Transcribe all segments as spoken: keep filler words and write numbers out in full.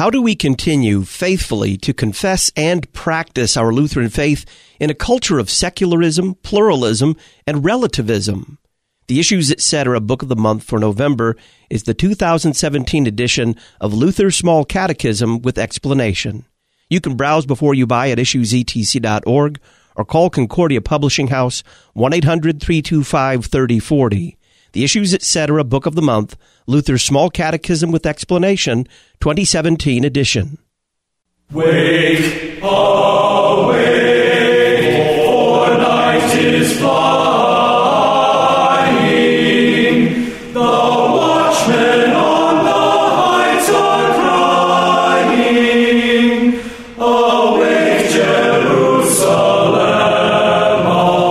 How do we continue faithfully to confess and practice our Lutheran faith in a culture of secularism, pluralism, and relativism? The Issues Etc. Book of the Month for November is the two thousand seventeen edition of Luther's Small Catechism with Explanation. You can browse before you buy at issues e t c dot org or call Concordia Publishing House one eight hundred, three two five, three oh four oh. The Issues Etc. Book of the Month, Luther's Small Catechism with Explanation, twenty seventeen edition. Wake, awake, for night is flying. The watchmen on the heights are crying. Awake, Jerusalem,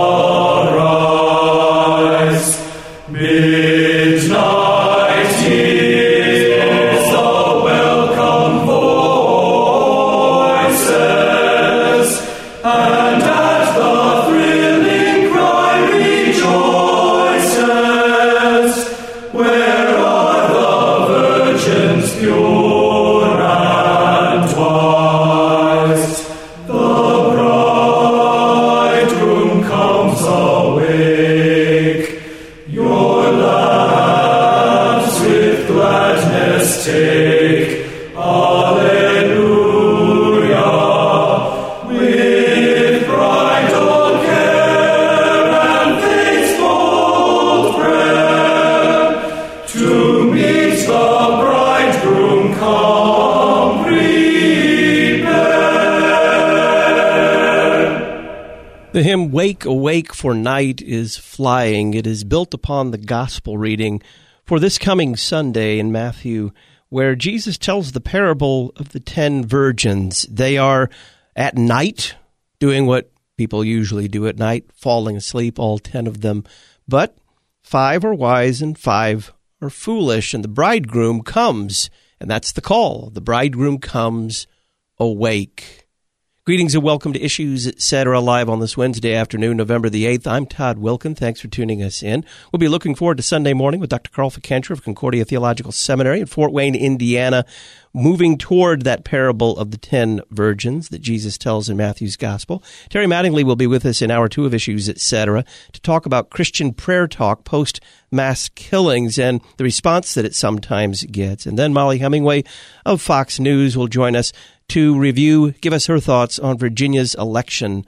arise. Midnight is the welcome voices, and at the thrilling cry rejoices. Where are the virgins pure and wise? The bridegroom comes awake. Your lamps with gladness take. Alleluia. With bridal care and faith's bold prayer, to meet the bridegroom come prepare. The hymn, Wake, Awake, for Night is Flying. It is built upon the gospel reading for this coming Sunday in Matthew, where Jesus tells the parable of the ten virgins. They are at night doing what people usually do at night, falling asleep, all ten of them. But five are wise and five are foolish, and the bridegroom comes, and that's the call. The bridegroom comes, awake. Greetings and welcome to Issues Etc. live on this Wednesday afternoon, November the eighth. I'm Todd Wilkin. Thanks for tuning us in. We'll be looking forward to Sunday morning with Doctor Carl Fikentra of Concordia Theological Seminary in Fort Wayne, Indiana, moving toward that parable of the ten virgins that Jesus tells in Matthew's Gospel. Terry Mattingly will be with us in hour two of Issues Etc. to talk about Christian prayer talk post-mass killings and the response that it sometimes gets. And then Molly Hemingway of Fox News will join us to review, give us her thoughts on Virginia's election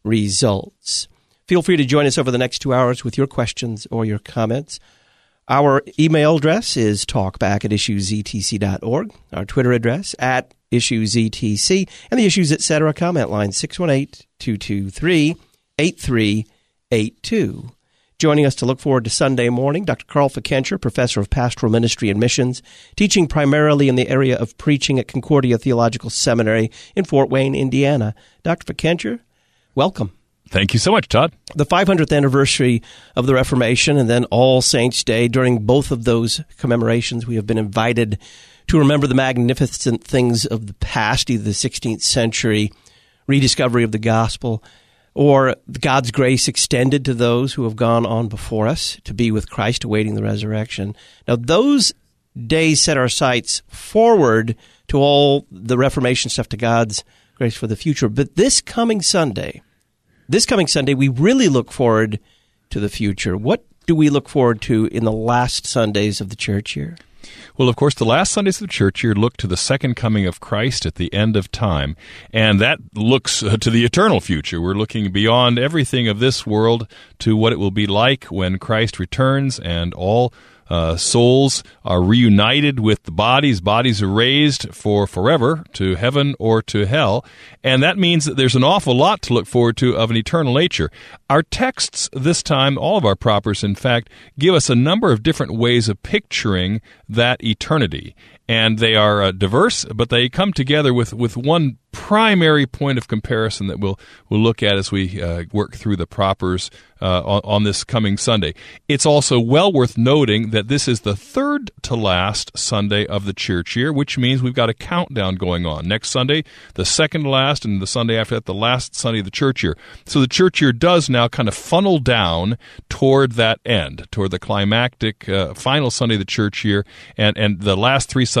results. Feel free to join us over the next two hours with your questions or your comments. Our email address is talkback at issues e t c dot org. Our Twitter address, at issuesetc. And the Issues Etc. comment line, six one eight, two two three, eight three eight two. Joining us to look forward to Sunday morning, Doctor Carl Fikentra, Professor of Pastoral Ministry and Missions, teaching primarily in the area of preaching at Concordia Theological Seminary in Fort Wayne, Indiana. Doctor Fikentra, welcome. Thank you so much, Todd. The five hundredth anniversary of the Reformation and then All Saints' Day. During both of those commemorations, we have been invited to remember the magnificent things of the past, either the sixteenth century rediscovery of the gospel, or God's grace extended to those who have gone on before us to be with Christ, awaiting the resurrection. Now, those days set our sights forward to all the Reformation stuff, to God's grace for the future. But this coming Sunday, this coming Sunday, we really look forward to the future. What do we look forward to in the last Sundays of the church year? Well, of course, the last Sundays of the church year look to the second coming of Christ at the end of time, and that looks uh, to the eternal future. We're looking beyond everything of this world to what it will be like when Christ returns and all Uh, souls are reunited with the bodies. Bodies are raised for forever to heaven or to hell. And that means that there's an awful lot to look forward to of an eternal nature. Our texts this time, all of our propers, in fact, give us a number of different ways of picturing that eternity. And they are uh, diverse, but they come together with, with one primary point of comparison that we'll we'll look at as we uh, work through the propers uh, on, on this coming Sunday. It's also well worth noting that this is the third to last Sunday of the church year, which means we've got a countdown going on. Next Sunday, the second to last, and the Sunday after that, the last Sunday of the church year. So the church year does now kind of funnel down toward that end, toward the climactic uh, final Sunday of the church year, and, and the last three Sundays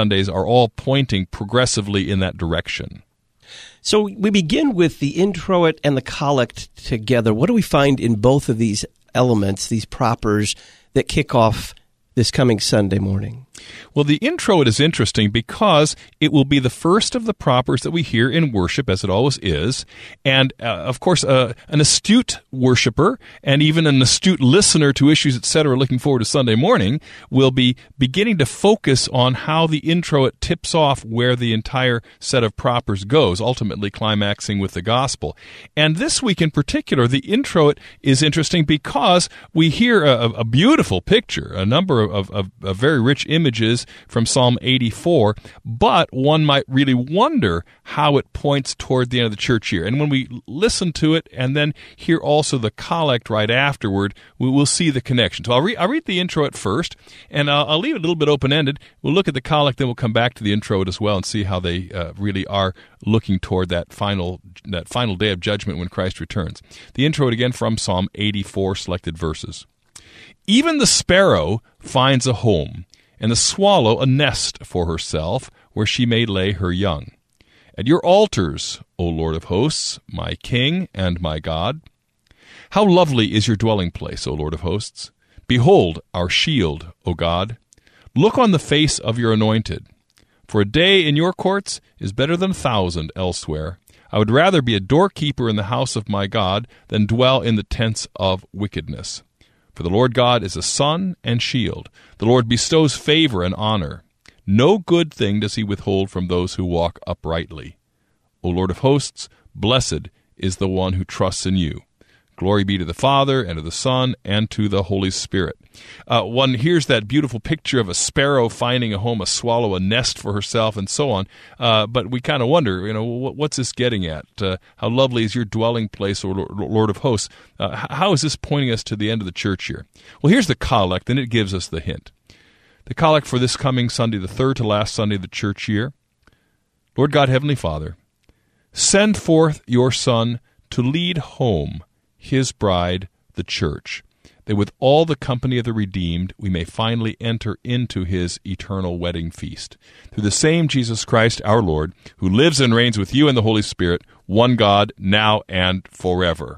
Sundays are all pointing progressively in that direction. So we begin with the introit and the collect together. What do we find in both of these elements, these propers, that kick off this coming Sunday morning? Well, the introit is interesting because it will be the first of the propers that we hear in worship, as it always is. And, uh, of course, uh, an astute worshiper and even an astute listener to issues, et cetera, looking forward to Sunday morning, will be beginning to focus on how the introit tips off where the entire set of propers goes, ultimately climaxing with the gospel. And this week in particular, the introit is interesting because we hear a, a beautiful picture, a number of, of, of very rich images from Psalm eighty-four, but one might really wonder how it points toward the end of the church year. And when we listen to it and then hear also the collect right afterward, we will see the connection. So I'll, re- I'll read the introit first, and I'll, I'll leave it a little bit open-ended. We'll look at the collect, then we'll come back to the introit as well and see how they uh, really are looking toward that final that final day of judgment when Christ returns. The introit again from Psalm eighty-four, selected verses. Even the sparrow finds a home, and the swallow a nest for herself, where she may lay her young. At your altars, O Lord of hosts, my King and my God. How lovely is your dwelling place, O Lord of hosts! Behold our shield, O God. Look on the face of your anointed. For a day in your courts is better than a thousand elsewhere. I would rather be a doorkeeper in the house of my God than dwell in the tents of wickedness. For the Lord God is a sun and shield. The Lord bestows favor and honor. No good thing does he withhold from those who walk uprightly. O Lord of hosts, blessed is the one who trusts in you. Glory be to the Father, and to the Son, and to the Holy Spirit. Uh, one hears that beautiful picture of a sparrow finding a home, a swallow, a nest for herself, and so on. Uh, but we kind of wonder, you know, what, what's this getting at? Uh, how lovely is your dwelling place, O Lord of hosts? Uh, how is this pointing us to the end of the church year? Well, here's the collect, and it gives us the hint. The collect for this coming Sunday, the third to last Sunday of the church year. Lord God, Heavenly Father, send forth your Son to lead home his bride, the church, that with all the company of the redeemed we may finally enter into his eternal wedding feast. Through the same Jesus Christ our Lord, who lives and reigns with you in the Holy Spirit, one God, now and forever.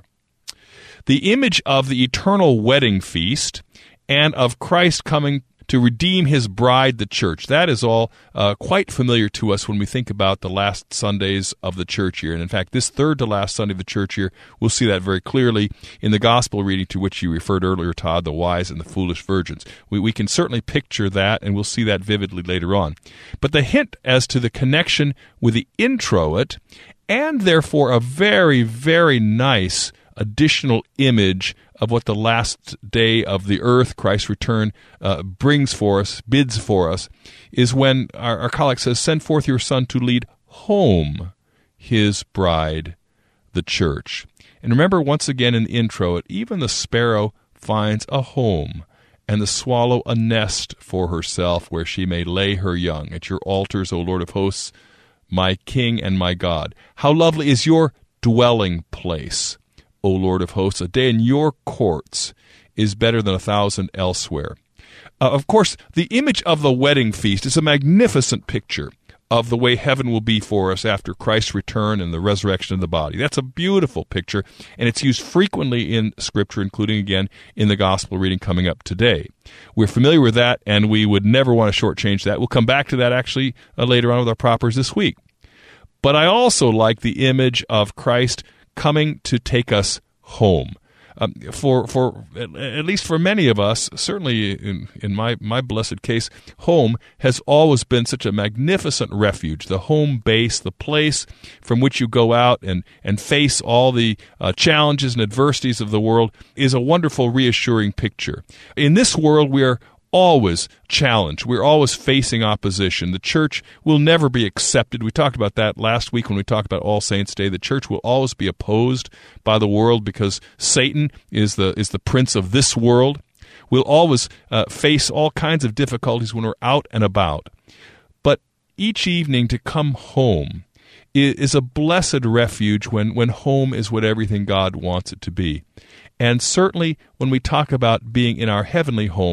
The image of the eternal wedding feast and of Christ coming to redeem his bride, the church. That is all uh, quite familiar to us when we think about the last Sundays of the church year. And in fact, this third to last Sunday of the church year, we'll see that very clearly in the gospel reading to which you referred earlier, Todd, the wise and the foolish virgins. We, we can certainly picture that, and we'll see that vividly later on. But the hint as to the connection with the introit, and therefore a very, very nice additional image of what the last day of the earth, Christ's return, uh, brings for us, bids for us, is when our, our collect says, send forth your Son to lead home his bride, the church. And remember, once again in the intro, even the sparrow finds a home, and the swallow a nest for herself where she may lay her young. At your altars, O Lord of hosts, my King and my God. How lovely is your dwelling place, O Lord of hosts. A day in your courts is better than a thousand elsewhere. Uh, of course, the image of the wedding feast is a magnificent picture of the way heaven will be for us after Christ's return and the resurrection of the body. That's a beautiful picture, and it's used frequently in Scripture, including, again, in the gospel reading coming up today. We're familiar with that, and we would never want to shortchange that. We'll come back to that, actually, uh, later on with our propers this week. But I also like the image of Christ coming to take us home. Um, for for at least for many of us, certainly in, in my, my blessed case, home has always been such a magnificent refuge, the home base, the place from which you go out and, and face all the uh, challenges and adversities of the world is a wonderful, reassuring picture. In this world, we are always challenged. We're always facing opposition. The church will never be accepted. We talked about that last week when we talked about All Saints' Day. The church will always be opposed by the world because Satan is the is the prince of this world. We'll always uh, face all kinds of difficulties when we're out and about. But each evening to come home is a blessed refuge when, when home is what everything God wants it to be. And certainly when we talk about being in our heavenly home,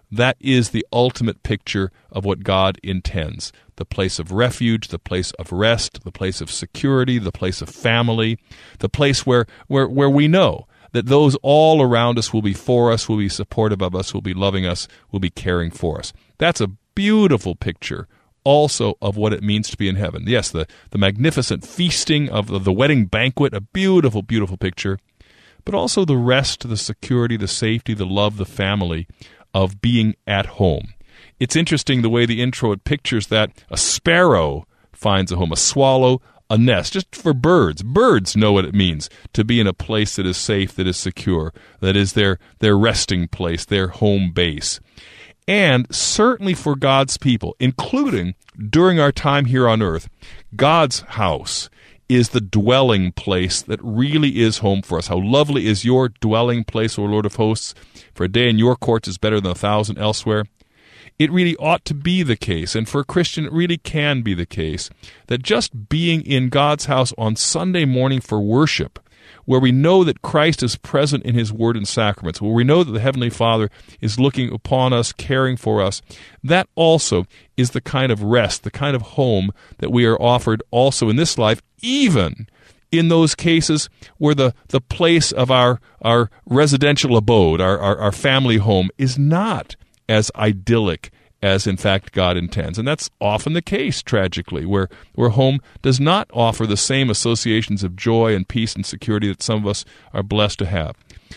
that is the ultimate picture of what God intends. The place of refuge, the place of rest, the place of security, the place of family, the place where, where, where we know that those all around us will be for us, will be supportive of us, will be loving us, will be caring for us. That's a beautiful picture also of what it means to be in heaven. Yes, the, the magnificent feasting of the, the wedding banquet, a beautiful, beautiful picture, but also the rest, the security, the safety, the love, the family of being at home. It's interesting the way the intro it pictures that a sparrow finds a home, a swallow, a nest, just for birds. Birds know what it means to be in a place that is safe, that is secure, that is their, their resting place, their home base. And certainly for God's people, including during our time here on earth, God's house is the dwelling place that really is home for us. How lovely is your dwelling place, O Lord of hosts, for a day in your courts is better than a thousand elsewhere. It really ought to be the case, and for a Christian it really can be the case, that just being in God's house on Sunday morning for worship, where we know that Christ is present in His Word and sacraments, where we know that the Heavenly Father is looking upon us, caring for us, that also is the kind of rest, the kind of home that we are offered also in this life, even in those cases where the, the place of our, our residential abode, our, our, our family home, is not as idyllic as, in fact, God intends. And that's often the case, tragically, where, where home does not offer the same associations of joy and peace and security that some of us are blessed to have.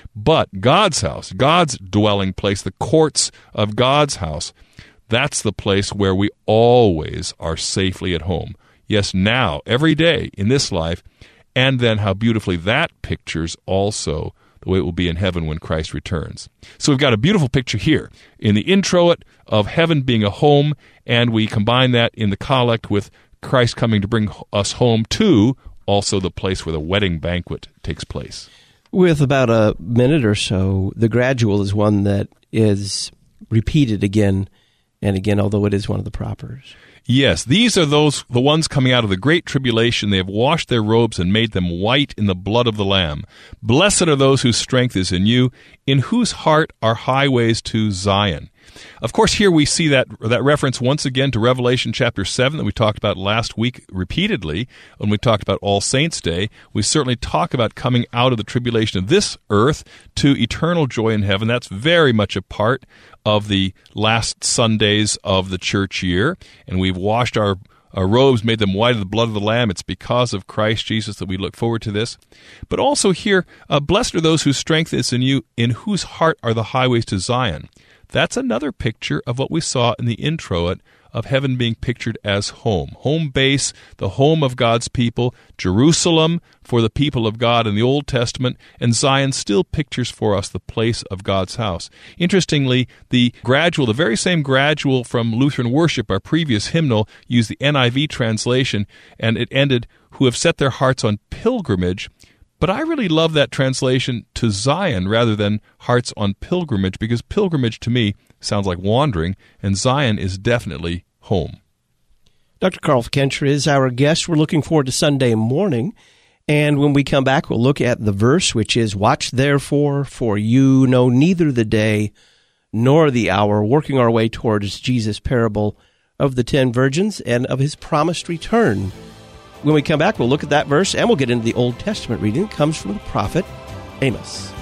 But God's house, God's dwelling place, the courts of God's house, that's the place where we always are safely at home. Yes, now, every day in this life, and then how beautifully that pictures also the way it will be in heaven when Christ returns. So we've got a beautiful picture here in the introit of heaven being a home, and we combine that in the collect with Christ coming to bring us home to also the place where the wedding banquet takes place. With about a minute or so, the gradual is one that is repeated again and again, although it is one of the propers. Yes, these are those the ones coming out of the great tribulation. They have washed their robes and made them white in the blood of the Lamb. Blessed are those whose strength is in you, in whose heart are highways to Zion. Of course, here we see that that reference once again to Revelation chapter seven that we talked about last week repeatedly when we talked about All Saints' Day. We certainly talk about coming out of the tribulation of this earth to eternal joy in heaven. That's very much a part of the last Sundays of the church year. And we've washed our, our robes, made them white of the blood of the Lamb. It's because of Christ Jesus that we look forward to this. But also here, uh, blessed are those whose strength is in you, in whose heart are the highways to Zion. That's another picture of what we saw in the introit of heaven being pictured as home. Home base, the home of God's people, Jerusalem for the people of God in the Old Testament, and Zion still pictures for us the place of God's house. Interestingly, the gradual, the very same gradual from Lutheran worship, our previous hymnal, used the N I V translation, and it ended, who have set their hearts on pilgrimage. But I really love that translation to Zion rather than hearts on pilgrimage, because pilgrimage to me sounds like wandering, and Zion is definitely home. Doctor Carl Fickenscher is our guest. We're looking forward to Sunday morning. And when we come back, we'll look at the verse, which is, watch therefore, for you know neither the day nor the hour, working our way towards Jesus' parable of the ten virgins and of his promised return. When we come back, we'll look at that verse, and we'll get into the Old Testament reading that comes from the prophet Amos.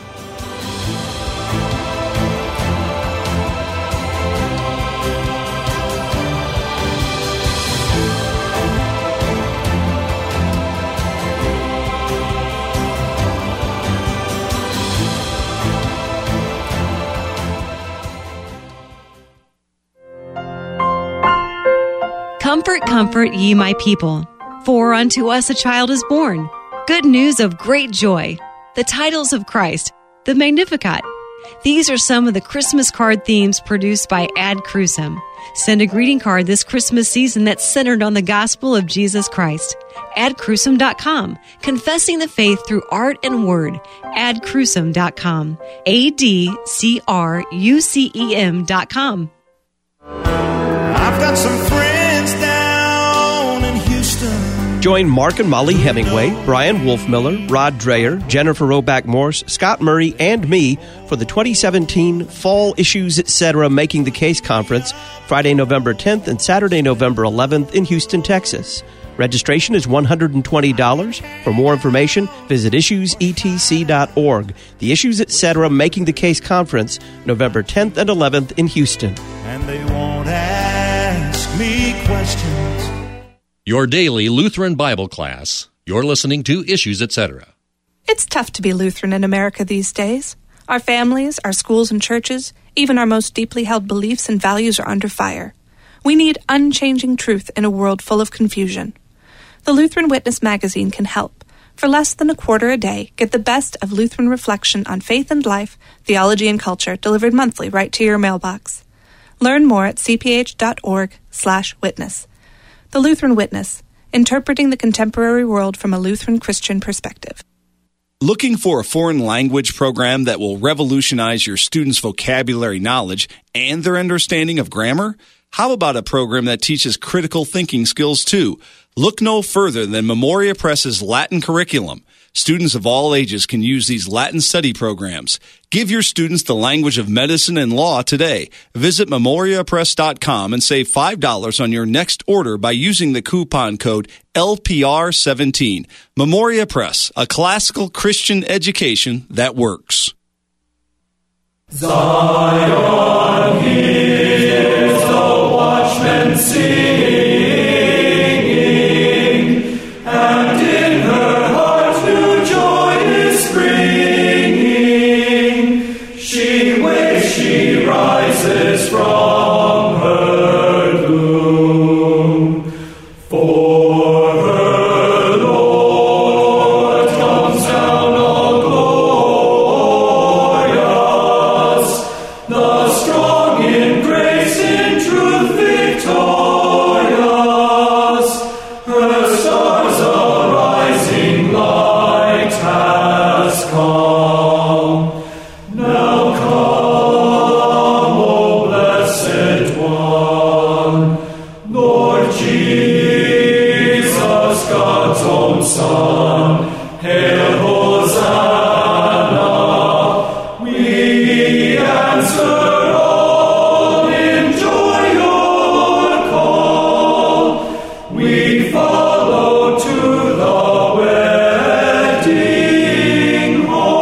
Comfort, comfort, ye my people. For unto us a child is born, good news of great joy, the titles of Christ, the Magnificat. These are some of the Christmas card themes produced by Ad Crucem. Send a greeting card this Christmas season that's centered on the gospel of Jesus Christ. ad crucem dot com, confessing the faith through art and word. ad crucem dot com, A D C R U C E M dot com. I've got some friends down in Houston. Join Mark and Molly Hemingway, Brian Wolfmiller, Rod Dreyer, Jennifer Roback Morse, Scott Murray, and me for the twenty seventeen Fall Issues Etc. Making the Case Conference, Friday, November tenth and Saturday, November eleventh in Houston, Texas. Registration is one hundred twenty dollars. For more information, visit issues e t c dot org. The Issues Etc. Making the Case Conference, November tenth and eleventh in Houston. And they won't ask me questions. Your daily Lutheran Bible class. You're listening to Issues Etc. It's tough to be Lutheran in America these days. Our families, our schools and churches, even our most deeply held beliefs and values are under fire. We need unchanging truth in a world full of confusion. The Lutheran Witness magazine can help. For less than a quarter a day, get the best of Lutheran reflection on faith and life, theology and culture, delivered monthly right to your mailbox. Learn more at c p h dot org slash witness. The Lutheran Witness, interpreting the contemporary world from a Lutheran Christian perspective. Looking for a foreign language program that will revolutionize your students' vocabulary knowledge and their understanding of grammar? How about a program that teaches critical thinking skills too? Look no further than Memoria Press's Latin curriculum. Students of all ages can use these Latin study programs. Give your students the language of medicine and law today. Visit memoria press dot com and save five dollars on your next order by using the coupon code L P R seventeen. Memoria Press, a classical Christian education that works. Zion hears the watchman singing, and in her heart new joy is springing. She wakes, she rises from her gloom, for her Lord comes down all glorious, the strong in grace, in truth victorious. Her stars arising, light has come. Now come, O blessed one, Lord Jesus, God's own Son. Hail Hosanna, we answer all, enjoy your call. We follow to the wedding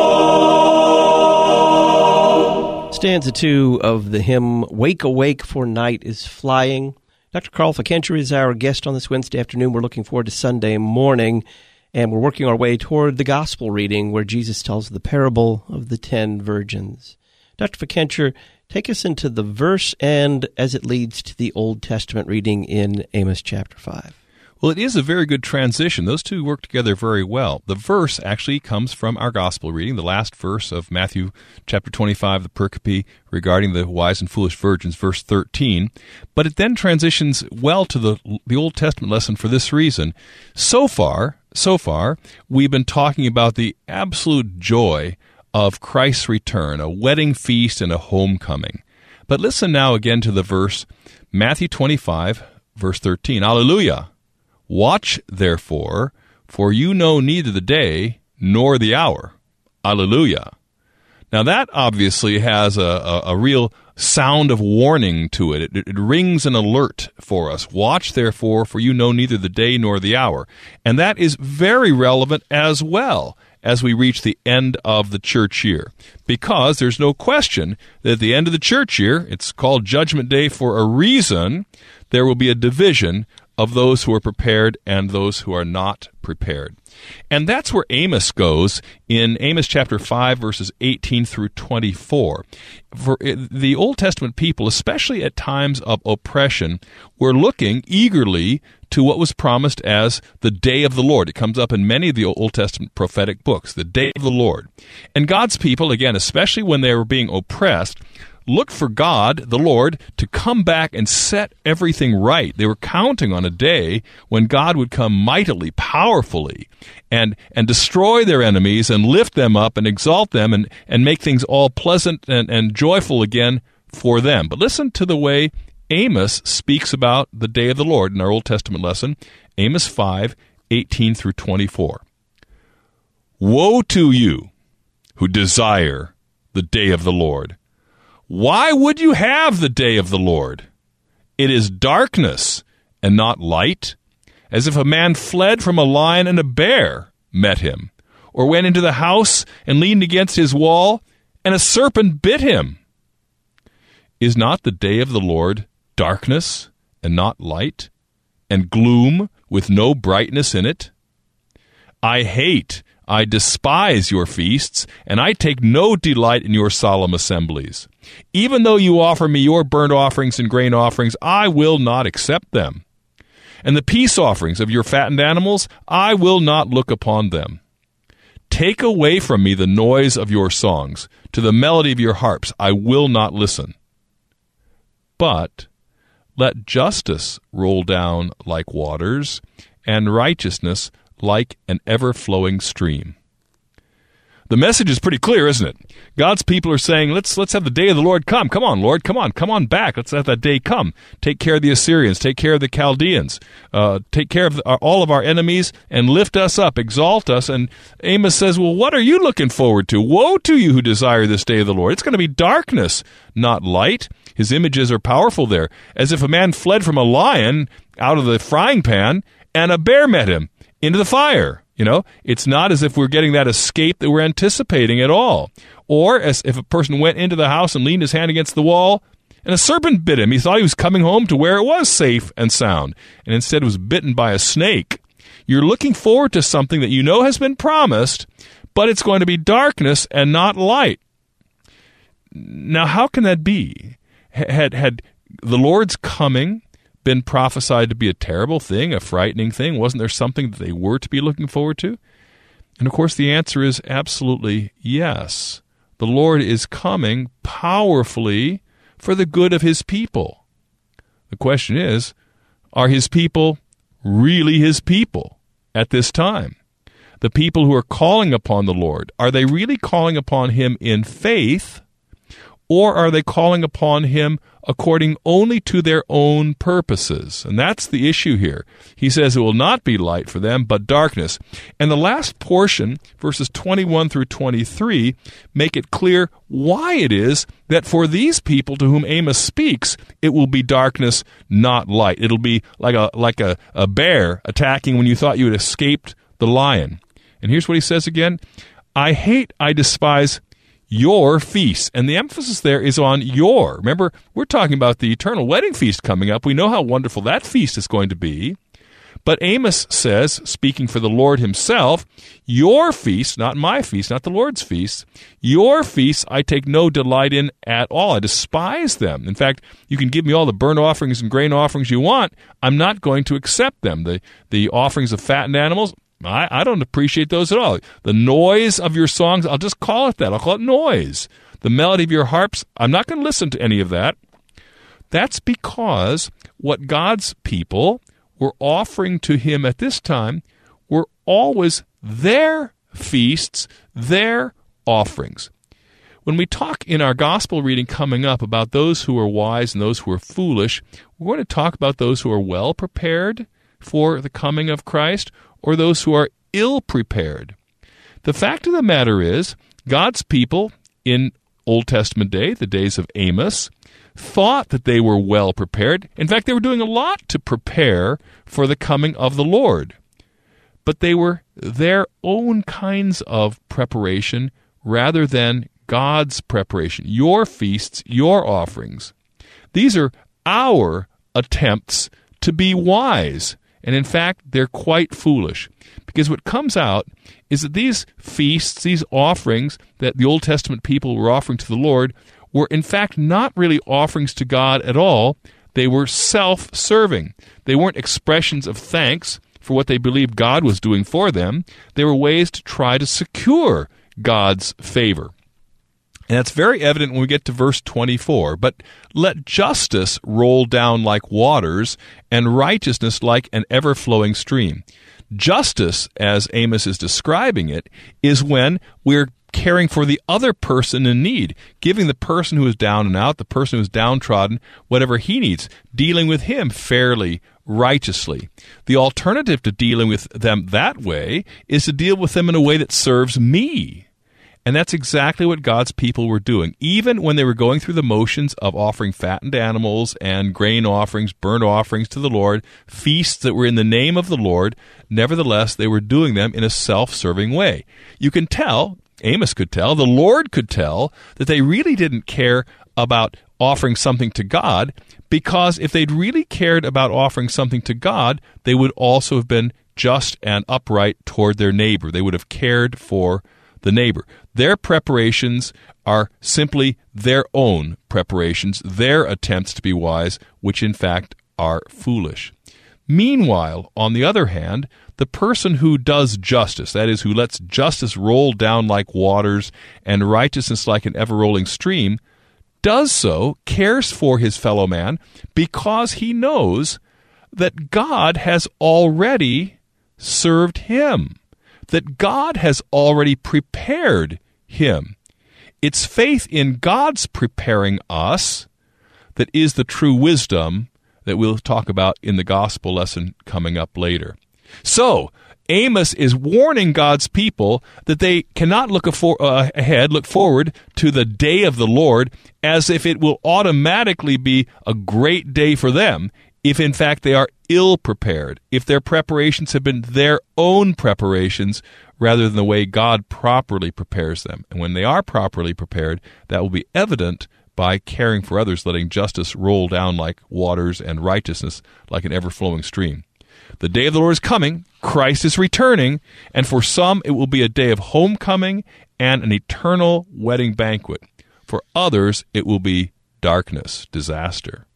hall. Stanza two of the hymn, Wake Awake for Night is Flying. Doctor Carl Fikentra is our guest on this Wednesday afternoon. We're looking forward to Sunday morning, and we're working our way toward the gospel reading where Jesus tells the parable of the ten virgins. Doctor Fikentra, take us into the verse and as it leads to the Old Testament reading in Amos chapter five. Well, it is a very good transition. Those two work together very well. The verse actually comes from our gospel reading, the last verse of Matthew chapter twenty-five, the pericope regarding the wise and foolish virgins, verse thirteen. But it then transitions well to the, the Old Testament lesson for this reason. So far, so far, we've been talking about the absolute joy of Christ's return, a wedding feast and a homecoming. But listen now again to the verse, Matthew twenty-five, verse thirteen. Alleluia! Watch, therefore, for you know neither the day nor the hour. Alleluia. Now that obviously has a, a, a real sound of warning to it. it. It rings an alert for us. Watch, therefore, for you know neither the day nor the hour. And that is very relevant as well as we reach the end of the church year. Because there's no question that at the end of the church year, it's called Judgment Day for a reason, there will be a division of those who are prepared and those who are not prepared. And that's where Amos goes in Amos chapter five, verses eighteen through twenty-four. For the Old Testament people, especially at times of oppression, were looking eagerly to what was promised as the day of the Lord. It comes up in many of the Old Testament prophetic books, the day of the Lord. And God's people, again, especially when they were being oppressed, looked for God, the Lord, to come back and set everything right. They were counting on a day when God would come mightily, powerfully, and and destroy their enemies and lift them up and exalt them and, and make things all pleasant and, and joyful again for them. But listen to the way Amos speaks about the day of the Lord in our Old Testament lesson, Amos five, eighteen through twenty-four. Woe to you who desire the day of the Lord. Why would you have the day of the Lord? It is darkness and not light, as if a man fled from a lion and a bear met him, or went into the house and leaned against his wall, and a serpent bit him. Is not the day of the Lord darkness and not light, and gloom with no brightness in it? I hate, I despise your feasts, and I take no delight in your solemn assemblies. Even though you offer me your burnt offerings and grain offerings, I will not accept them. And the peace offerings of your fattened animals, I will not look upon them. Take away from me the noise of your songs. To the melody of your harps, I will not listen. But let justice roll down like waters, and righteousness like an ever-flowing stream. The message is pretty clear, isn't it? God's people are saying, let's let's have the day of the Lord come. Come on, Lord, come on, come on back. Let's have that day come. Take care of the Assyrians. Take care of the Chaldeans. Uh, take care of the, uh, all of our enemies and lift us up, exalt us. And Amos says, well, what are you looking forward to? Woe to you who desire this day of the Lord. It's going to be darkness, not light. His images are powerful there, as if a man fled from a lion out of the frying pan and a bear met him into the fire. You know, it's not as if we're getting that escape that we're anticipating at all. Or as if a person went into the house and leaned his hand against the wall and a serpent bit him. He thought he was coming home to where it was safe and sound, and instead was bitten by a snake. You're looking forward to something that you know has been promised, but it's going to be darkness and not light. Now, how can that be? Had, had the Lord's coming been prophesied to be a terrible thing, a frightening thing? Wasn't there something that they were to be looking forward to? And of course the answer is absolutely yes. The Lord is coming powerfully for the good of his people. The question is, are his people really his people at this time? The people who are calling upon the Lord, are they really calling upon him in faith, or are they calling upon him according only to their own purposes? And that's the issue here. He says it will not be light for them, but darkness. And the last portion, verses twenty-one through twenty-three, make it clear why it is that for these people to whom Amos speaks, it will be darkness, not light. It'll be like a like a, a bear attacking when you thought you had escaped the lion. And here's what he says again. I hate, I despise your feast. And the emphasis there is on your. Remember, we're talking about the eternal wedding feast coming up. We know how wonderful that feast is going to be. But Amos says, speaking for the Lord himself, your feast, not my feast, not the Lord's feast, your feasts I take no delight in at all. I despise them. In fact, you can give me all the burnt offerings and grain offerings you want. I'm not going to accept them. The, the offerings of fattened animals, I, I don't appreciate those at all. The noise of your songs, I'll just call it that. I'll call it noise. The melody of your harps, I'm not going to listen to any of that. That's because what God's people were offering to him at this time were always their feasts, their offerings. When we talk in our gospel reading coming up about those who are wise and those who are foolish, we're going to talk about those who are well prepared for the coming of Christ, or those who are ill-prepared. The fact of the matter is, God's people in Old Testament day, the days of Amos, thought that they were well prepared. In fact, they were doing a lot to prepare for the coming of the Lord. But they were their own kinds of preparation rather than God's preparation. Your feasts, your offerings. These are our attempts to be wise. And in fact, they're quite foolish, because what comes out is that these feasts, these offerings that the Old Testament people were offering to the Lord were in fact not really offerings to God at all. They were self-serving. They weren't expressions of thanks for what they believed God was doing for them. They were ways to try to secure God's favor. And that's very evident when we get to verse twenty-four. But let justice roll down like waters, and righteousness like an ever-flowing stream. Justice, as Amos is describing it, is when we're caring for the other person in need, giving the person who is down and out, the person who is downtrodden, whatever he needs, dealing with him fairly, righteously. The alternative to dealing with them that way is to deal with them in a way that serves me. And that's exactly what God's people were doing. Even when they were going through the motions of offering fattened animals and grain offerings, burnt offerings to the Lord, feasts that were in the name of the Lord, nevertheless, they were doing them in a self-serving way. You can tell, Amos could tell, the Lord could tell, that they really didn't care about offering something to God, because if they'd really cared about offering something to God, they would also have been just and upright toward their neighbor. They would have cared for the neighbor. Their preparations are simply their own preparations, their attempts to be wise, which in fact are foolish. Meanwhile, on the other hand, the person who does justice, that is, who lets justice roll down like waters and righteousness like an ever-rolling stream, does so, cares for his fellow man, because he knows that God has already served him, that God has already prepared him. It's faith in God's preparing us that is the true wisdom that we'll talk about in the gospel lesson coming up later. So, Amos is warning God's people that they cannot look afo- uh, ahead, look forward to the day of the Lord as if it will automatically be a great day for them, if in fact they are ill-prepared, if their preparations have been their own preparations rather than the way God properly prepares them. And when they are properly prepared, that will be evident by caring for others, letting justice roll down like waters and righteousness like an ever-flowing stream. The day of the Lord is coming, Christ is returning, and for some it will be a day of homecoming and an eternal wedding banquet. For others, it will be darkness, disaster.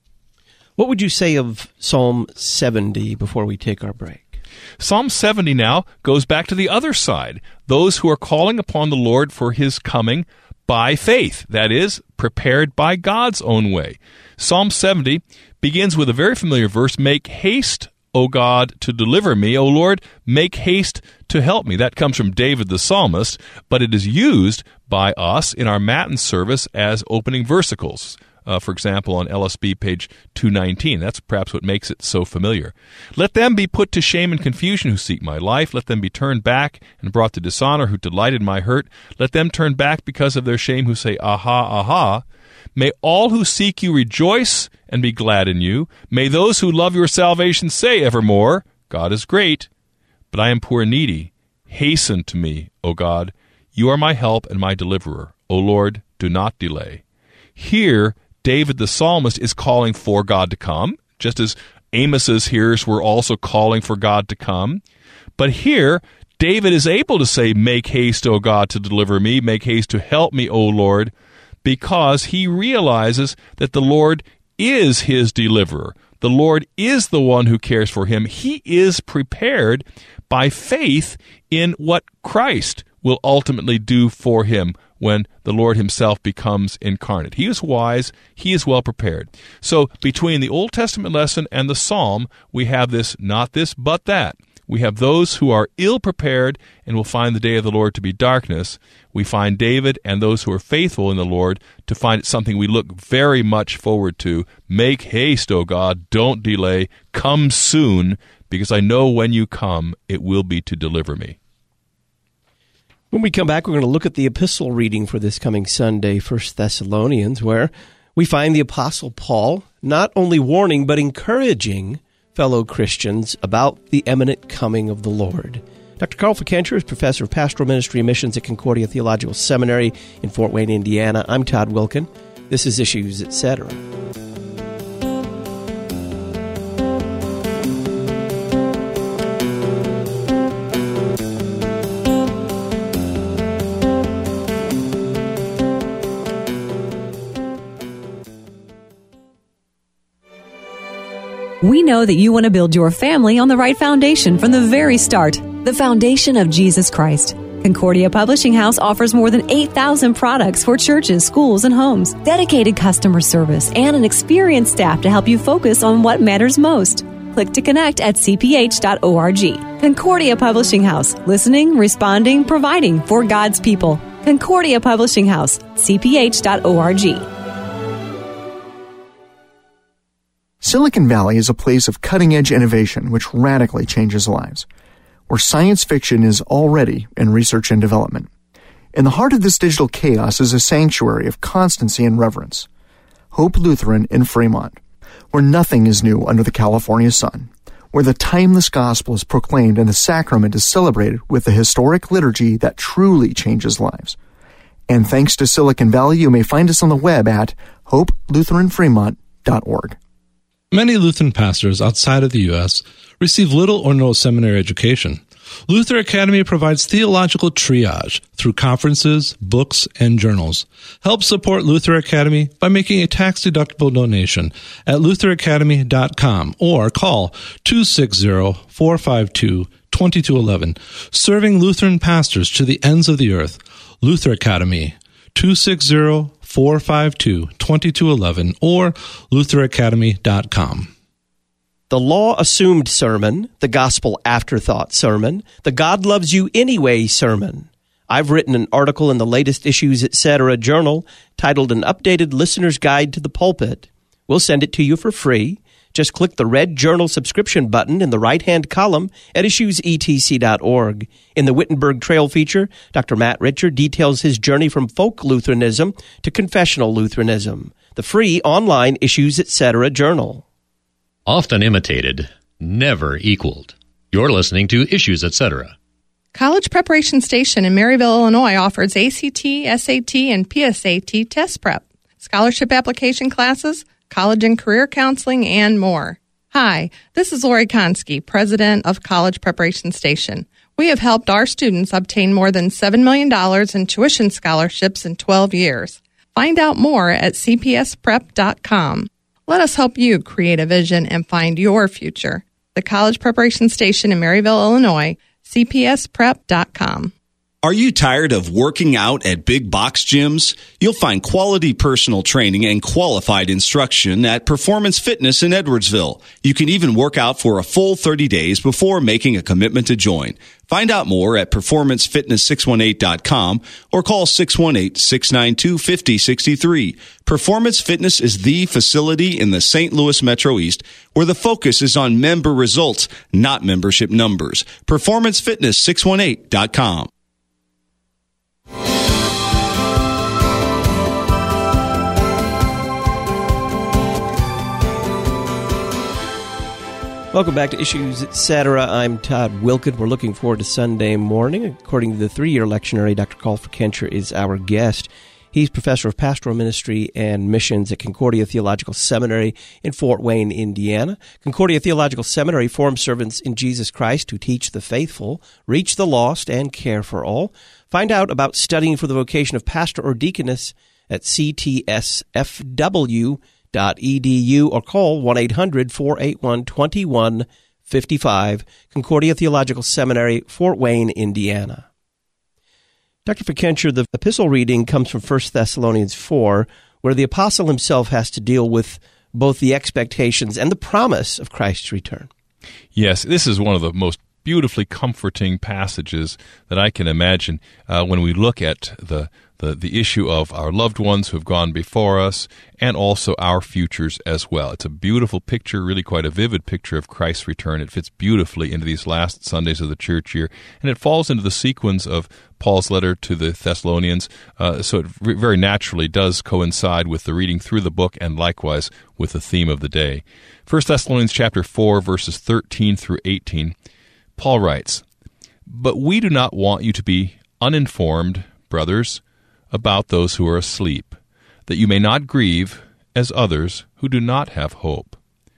What would you say of Psalm seventy before we take our break? Psalm seventy now goes back to the other side, those who are calling upon the Lord for his coming by faith, that is, prepared by God's own way. Psalm seventy begins with a very familiar verse, "Make haste, O God, to deliver me. O Lord, make haste to help me." That comes from David the psalmist, but it is used by us in our Matin service as opening versicles. Uh, for example, on L S B page two nineteen. That's perhaps what makes it so familiar. "Let them be put to shame and confusion who seek my life. Let them be turned back and brought to dishonor who delight in my hurt. Let them turn back because of their shame who say, Aha, aha. May all who seek you rejoice and be glad in you. May those who love your salvation say evermore, God is great, but I am poor and needy. Hasten to me, O God. You are my help and my deliverer. O Lord, do not delay." Here, David the psalmist is calling for God to come, just as Amos's hearers were also calling for God to come. But here, David is able to say, "Make haste, O God, to deliver me. Make haste to help me, O Lord," because he realizes that the Lord is his deliverer. The Lord is the one who cares for him. He is prepared by faith in what Christ will ultimately do for him when the Lord himself becomes incarnate. He is wise. He is well prepared. So between the Old Testament lesson and the Psalm, we have this, not this, but that. We have those who are ill-prepared and will find the day of the Lord to be darkness. We find David and those who are faithful in the Lord to find it something we look very much forward to. Make haste, O God, don't delay. Come soon, because I know when you come, it will be to deliver me. When we come back, we're going to look at the epistle reading for this coming Sunday, First Thessalonians, where we find the Apostle Paul not only warning but encouraging fellow Christians about the imminent coming of the Lord. Doctor Carl Fickenscher is Professor of Pastoral Ministry and Missions at Concordia Theological Seminary in Fort Wayne, Indiana. I'm Todd Wilkin. This is Issues, et cetera. We know that you want to build your family on the right foundation from the very start, the foundation of Jesus Christ. Concordia Publishing House offers more than eight thousand products for churches, schools, and homes, dedicated customer service, and an experienced staff to help you focus on what matters most. Click to connect at c p h dot org. Concordia Publishing House. Listening, responding, providing for God's people. Concordia Publishing House. c p h dot org. Silicon Valley is a place of cutting-edge innovation which radically changes lives, where science fiction is already in research and development. In the heart of this digital chaos is a sanctuary of constancy and reverence, Hope Lutheran in Fremont, where nothing is new under the California sun, where the timeless gospel is proclaimed and the sacrament is celebrated with the historic liturgy that truly changes lives. And thanks to Silicon Valley, you may find us on the web at hope lutheran fremont dot org. Many Lutheran pastors outside of the U S receive little or no seminary education. Luther Academy provides theological triage through conferences, books, and journals. Help support Luther Academy by making a tax-deductible donation at luther academy dot com or call two six zero, four five two, two two one one. Serving Lutheran pastors to the ends of the earth. Luther Academy, two six zero, four five two, two two one one or luther academy dot com. The Law Assumed Sermon, the Gospel Afterthought Sermon, the God Loves You Anyway Sermon. I've written an article in the latest Issues Etc. journal titled An Updated Listener's Guide to the Pulpit. We'll send it to you for free. Just click the red journal subscription button in the right-hand column at issues e t c dot org. In the Wittenberg Trail feature, Doctor Matt Richard details his journey from folk Lutheranism to confessional Lutheranism. The free online Issues Etc. journal. Often imitated, never equaled. You're listening to Issues Etc. College Preparation Station in Maryville, Illinois offers A C T, S A T, and P S A T test prep, scholarship application classes, college and career counseling, and more. Hi, this is Lori Konski, president of College Preparation Station. We have helped our students obtain more than seven million dollars in tuition scholarships in twelve years. Find out more at c p s prep dot com. Let us help you create a vision and find your future. The College Preparation Station in Maryville, Illinois, c p s prep dot com. Are you tired of working out at big box gyms? You'll find quality personal training and qualified instruction at Performance Fitness in Edwardsville. You can even work out for a full thirty days before making a commitment to join. Find out more at performance fitness six one eight dot com or call six one eight, six nine two, five zero six three. Performance Fitness is the facility in the Saint Louis Metro East where the focus is on member results, not membership numbers. performance fitness six one eight dot com. Welcome back to Issues Etc. I'm Todd Wilken. We're looking forward to Sunday morning. According to the three-year lectionary, Doctor Carl Fickenscher is our guest. He's professor of pastoral ministry and missions at Concordia Theological Seminary in Fort Wayne, Indiana. Concordia Theological Seminary forms servants in Jesus Christ who teach the faithful, reach the lost, and care for all. Find out about studying for the vocation of pastor or deaconess at c t s f w dot e d u or call one eight hundred, four eight one, two one five five, Concordia Theological Seminary, Fort Wayne, Indiana. Doctor Fickenscher, the epistle reading comes from First Thessalonians four, where the apostle himself has to deal with both the expectations and the promise of Christ's return. Yes, this is one of the most beautifully comforting passages that I can imagine uh, when we look at the, the the issue of our loved ones who have gone before us and also our futures as well. It's a beautiful picture, really quite a vivid picture of Christ's return. It fits beautifully into these last Sundays of the church year, and it falls into the sequence of Paul's letter to the Thessalonians, uh, so it very naturally does coincide with the reading through the book and likewise with the theme of the day. First Thessalonians chapter four, verses thirteen through eighteen, Paul writes, "But we do not want you to be uninformed, brothers, about those who are asleep, that you may not grieve as others who do not have hope.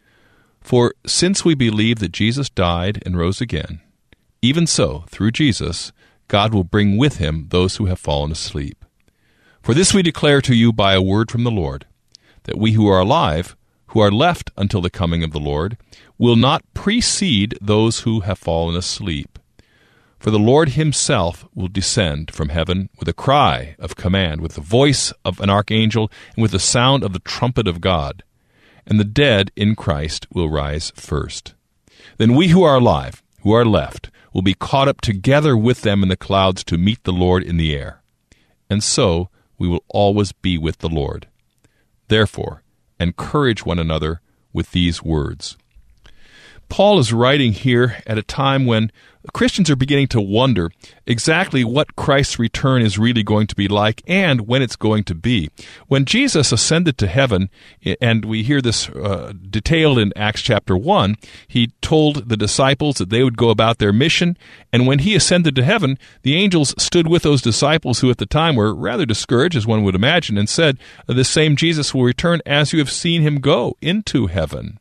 For since we believe that Jesus died and rose again, even so, through Jesus, God will bring with him those who have fallen asleep. For this we declare to you by a word from the Lord, that we who are alive, who are left until the coming of the Lord, will not precede those who have fallen asleep. For the Lord himself will descend from heaven with a cry of command, with the voice of an archangel, and with the sound of the trumpet of God. And the dead in Christ will rise first. Then we who are alive, who are left, will be caught up together with them in the clouds to meet the Lord in the air. And so we will always be with the Lord. Therefore, encourage one another with these words. Paul is writing here at a time when Christians are beginning to wonder exactly what Christ's return is really going to be like and when it's going to be. When Jesus ascended to heaven, and we hear this uh, detailed in Acts chapter one, he told the disciples that they would go about their mission, and when he ascended to heaven, the angels stood with those disciples who at the time were rather discouraged, as one would imagine, and said, "The same Jesus will return as you have seen him go into heaven."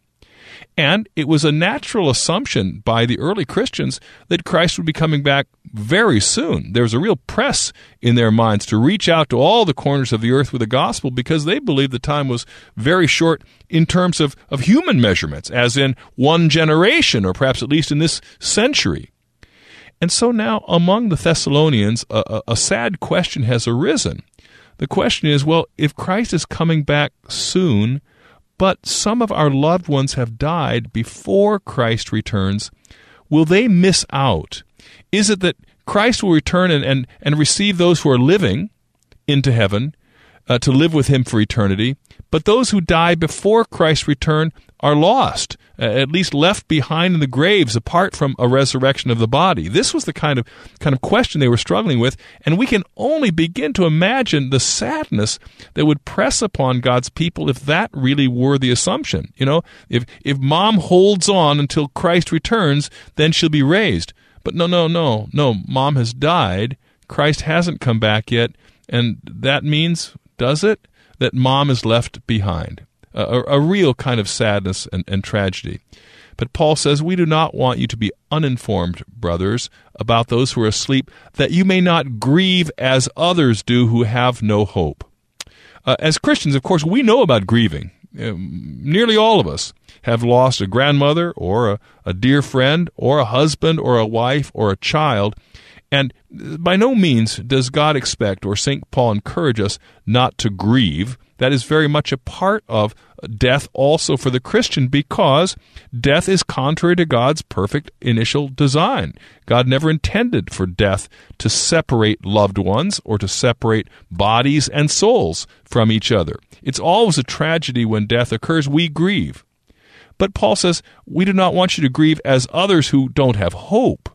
And it was a natural assumption by the early Christians that Christ would be coming back very soon. There was a real press in their minds to reach out to all the corners of the earth with the gospel because they believed the time was very short in terms of, of human measurements, as in one generation, or perhaps at least in this century. And so now among the Thessalonians, a, a, a sad question has arisen. The question is, well, if Christ is coming back soon, but some of our loved ones have died before Christ returns, will they miss out? Is it that Christ will return and, and, and receive those who are living into heaven uh, to live with him for eternity, but those who die before Christ's return are lost, uh, at least left behind in the graves apart from a resurrection of the body? This was the kind of kind of question they were struggling with, and we can only begin to imagine the sadness that would press upon God's people if that really were the assumption. You know, if if mom holds on until Christ returns, then she'll be raised. But no, no, no, no, mom has died, Christ hasn't come back yet, and that means, does it, that mom is left behind? A, a real kind of sadness and, and tragedy. But Paul says, we do not want you to be uninformed, brothers, about those who are asleep, that you may not grieve as others do who have no hope. Uh, as Christians, of course, we know about grieving. Uh, nearly all of us have lost a grandmother or a, a dear friend or a husband or a wife or a child. And by no means does God expect, or Saint Paul encourage us not to grieve. That is very much a part of death also for the Christian, because death is contrary to God's perfect initial design. God never intended for death to separate loved ones or to separate bodies and souls from each other. It's always a tragedy when death occurs. We grieve. But Paul says, we do not want you to grieve as others who don't have hope.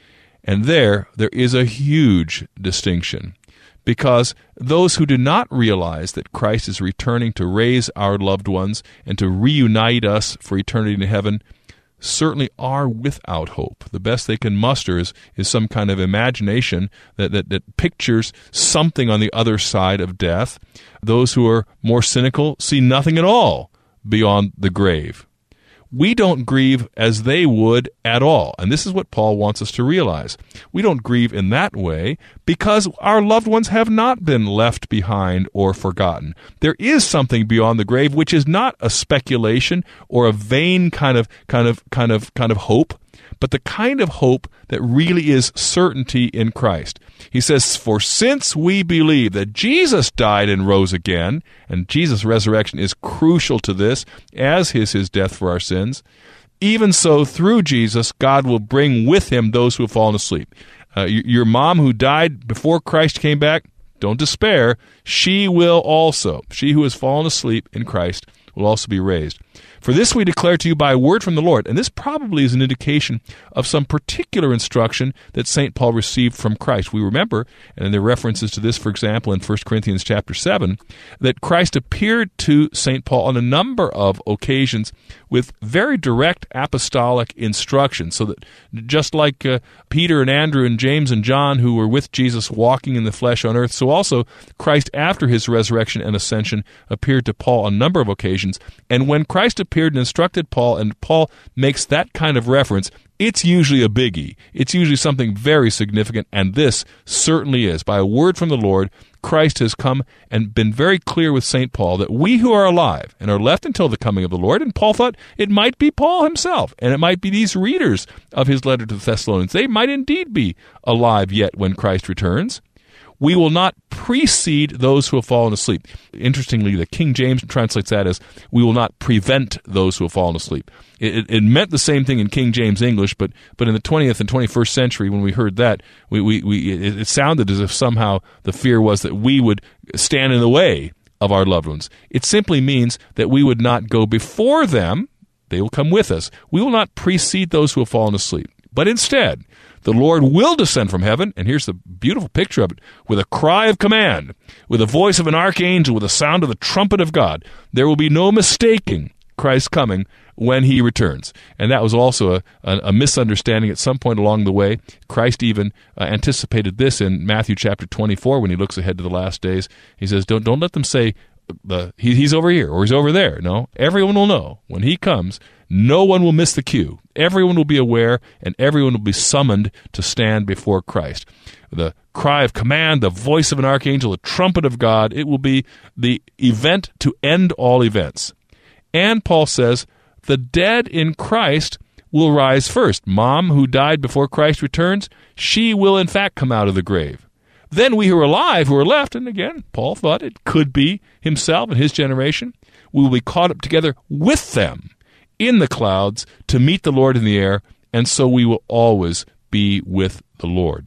And there, there is a huge distinction, because those who do not realize that Christ is returning to raise our loved ones and to reunite us for eternity in heaven certainly are without hope. The best they can muster is, is some kind of imagination that, that, that pictures something on the other side of death. Those who are more cynical see nothing at all beyond the grave. We don't grieve as they would at all. And this is what Paul wants us to realize. We don't grieve in that way because our loved ones have not been left behind or forgotten. There is something beyond the grave which is not a speculation or a vain kind of kind of kind of kind of hope, but the kind of hope that really is certainty in Christ. He says, for since we believe that Jesus died and rose again, and Jesus' resurrection is crucial to this, as is his death for our sins, even so through Jesus, God will bring with him those who have fallen asleep. Uh, your mom who died before Christ came back, don't despair. She will also, she who has fallen asleep in Christ, will also be raised. For this we declare to you by a word from the Lord. And this probably is an indication of some particular instruction that Saint Paul received from Christ. We remember, and there are references to this, for example, in First Corinthians chapter seven, that Christ appeared to Saint Paul on a number of occasions with very direct apostolic instructions, so that just like uh, Peter and Andrew and James and John, who were with Jesus walking in the flesh on earth, so also Christ, after his resurrection and ascension, appeared to Paul on a number of occasions. And when Christ appeared and instructed Paul, and Paul makes that kind of reference, it's usually a biggie. It's usually something very significant, and this certainly is. By a word from the Lord, Christ has come and been very clear with Saint Paul that we who are alive and are left until the coming of the Lord, and Paul thought it might be Paul himself, and it might be these readers of his letter to the Thessalonians, they might indeed be alive yet when Christ returns. We will not precede those who have fallen asleep. Interestingly, the King James translates that as, we will not prevent those who have fallen asleep. It, it, it meant the same thing in King James English, but but in the twentieth and twenty-first century, when we heard that, we, we, we it, it sounded as if somehow the fear was that we would stand in the way of our loved ones. It simply means that we would not go before them. They will come with us. We will not precede those who have fallen asleep. But instead, the Lord will descend from heaven, and here's the beautiful picture of it, with a cry of command, with the voice of an archangel, with the sound of the trumpet of God. There will be no mistaking Christ's coming when he returns. And that was also a, a, a misunderstanding at some point along the way. Christ even uh, anticipated this in Matthew chapter twenty-four when he looks ahead to the last days. He says, don't, don't let them say, uh, he, he's over here or he's over there. No, everyone will know when he comes. No one will miss the cue. Everyone will be aware, and everyone will be summoned to stand before Christ. The cry of command, the voice of an archangel, the trumpet of God, it will be the event to end all events. And Paul says, the dead in Christ will rise first. Mom, who died before Christ returns, she will in fact come out of the grave. Then we who are alive, who are left, and again, Paul thought it could be himself and his generation, we will be caught up together with them in the clouds to meet the Lord in the air, and so we will always be with the Lord.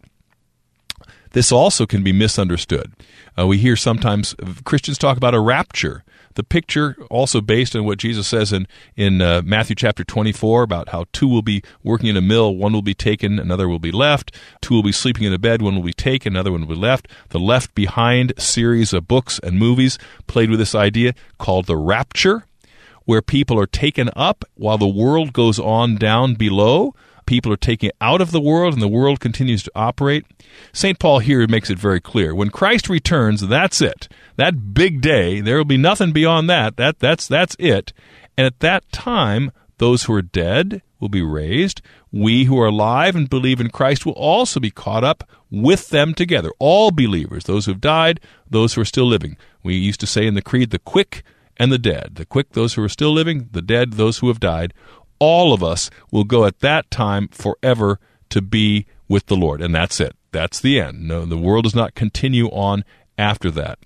This also can be misunderstood. Uh, we hear sometimes Christians talk about a rapture. The picture also based on what Jesus says in, in uh, Matthew chapter twenty-four about how two will be working in a mill, one will be taken, another will be left. Two will be sleeping in a bed, one will be taken, another one will be left. The Left Behind series of books and movies played with this idea called the rapture, where people are taken up while the world goes on down below. People are taken out of the world, and the world continues to operate. Saint Paul here makes it very clear. When Christ returns, that's it. That big day, there will be nothing beyond that. That that's that's it. And at that time, those who are dead will be raised. We who are alive and believe in Christ will also be caught up with them together. All believers, those who have died, those who are still living. We used to say in the Creed, the quick and the dead. The quick, those who are still living, the dead, those who have died. All of us will go at that time forever to be with the Lord. And that's it. That's the end. No, the world does not continue on after that.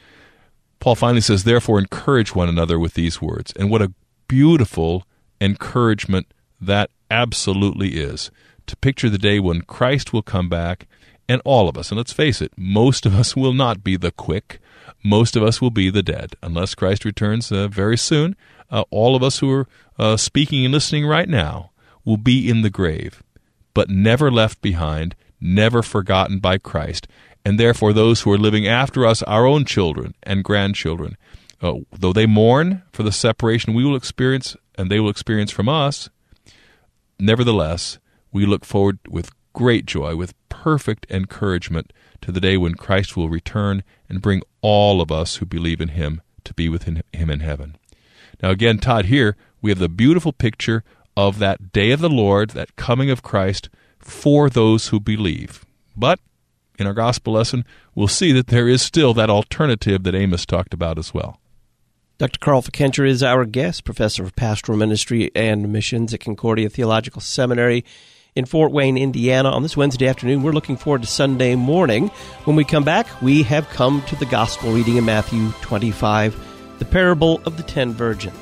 Paul finally says, therefore, encourage one another with these words. And what a beautiful encouragement that absolutely is. To picture the day when Christ will come back, and all of us, and let's face it, most of us will not be the quick. Most of us will be the dead. Unless Christ returns uh, very soon, uh, all of us who are uh, speaking and listening right now will be in the grave, but never left behind, never forgotten by Christ. And therefore those who are living after us, our own children and grandchildren, uh, though they mourn for the separation we will experience and they will experience from us, nevertheless, we look forward with great joy, with perfect encouragement to the day when Christ will return and bring all of us who believe in him to be with him in heaven. Now again, Todd, here we have the beautiful picture of that day of the Lord, that coming of Christ for those who believe. But in our gospel lesson, we'll see that there is still that alternative that Amos talked about as well. Doctor Carl Fickenscher is our guest, professor of pastoral ministry and missions at Concordia Theological Seminary in Fort Wayne, Indiana. On this Wednesday afternoon, we're looking forward to Sunday morning. When we come back, we have come to the gospel reading in Matthew twenty-five, the parable of the ten virgins.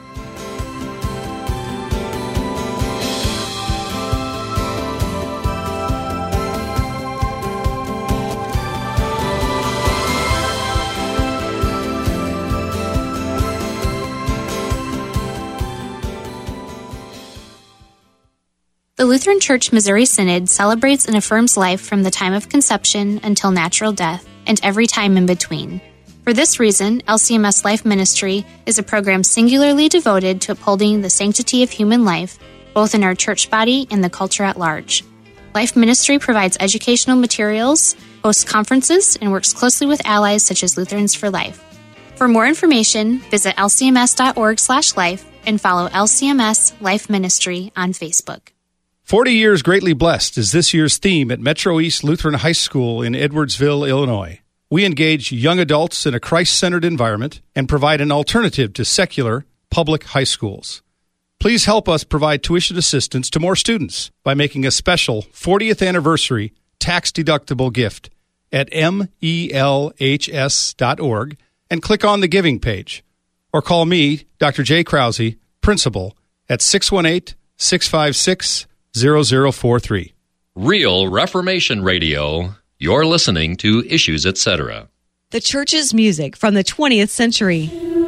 The Lutheran Church Missouri Synod celebrates and affirms life from the time of conception until natural death and every time in between. For this reason, L C M S Life Ministry is a program singularly devoted to upholding the sanctity of human life, both in our church body and the culture at large. Life Ministry provides educational materials, hosts conferences, and works closely with allies such as Lutherans for Life. For more information, visit l c m s dot org slash life and follow L C M S Life Ministry on Facebook. forty years greatly blessed is this year's theme at Metro East Lutheran High School in Edwardsville, Illinois. We engage young adults in a Christ-centered environment and provide an alternative to secular public high schools. Please help us provide tuition assistance to more students by making a special fortieth anniversary tax-deductible gift at melhs dot org and click on the giving page. Or call me, Doctor Jay Krause, Principal, at six one eight, six five six, zero zero four three. Real Reformation Radio. You're listening to Issues, et cetera. The church's music from the twentieth century.